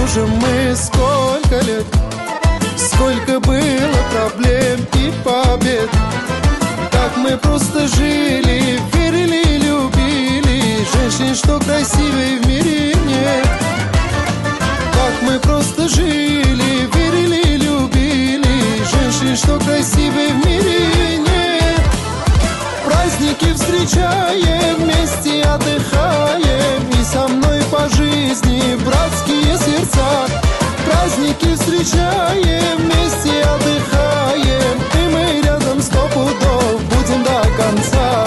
дружим мы сколько лет, сколько было проблем и побед. Как мы просто жили, верили, любили женщин, что красивой в мире нет. Как мы просто жили, верили, любили женщин, что красивой в мире нет. Праздники встречаем, вместе отдыхаем, и со мной по жизни братские сердца. Праздники встречаем, вместе отдыхаем, и мы рядом 100 пудов будем до конца.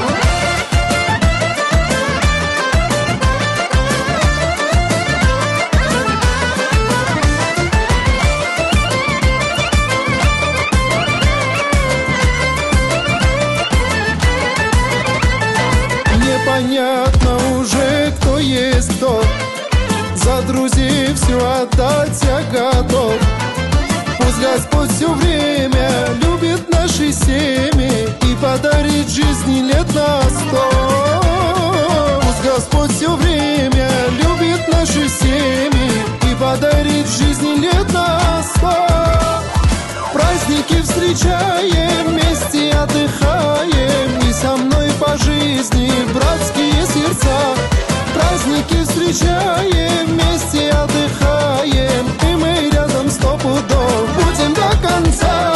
Непонятно уже, кто есть кто, за друзей все отдать я готов. Пусть Господь все время любит наши семьи и подарит жизни лет на 100. Пусть Господь все время любит наши семьи и подарит жизни лет на 100. Праздники встречаем, вместе отдыхаем, и со мной по жизни братские сердца. Праздники встречаем, вместе отдыхаем, и мы рядом 100 пудов будем до конца.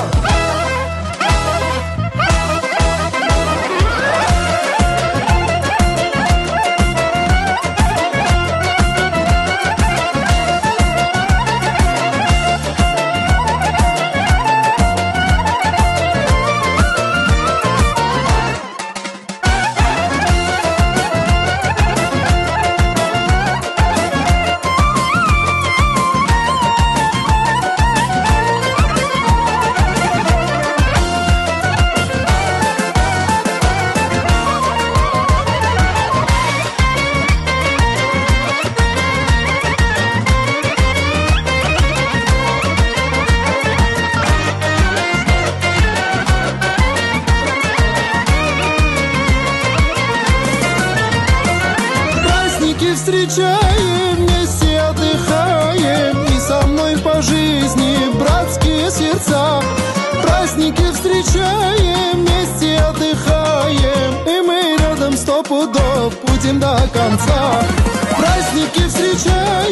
Встречаем, вместе отдыхаем, и со мной по жизни братские сердца. Праздники встречаем, вместе отдыхаем, и мы рядом 100 пудов будем до конца. Праздники встречаем,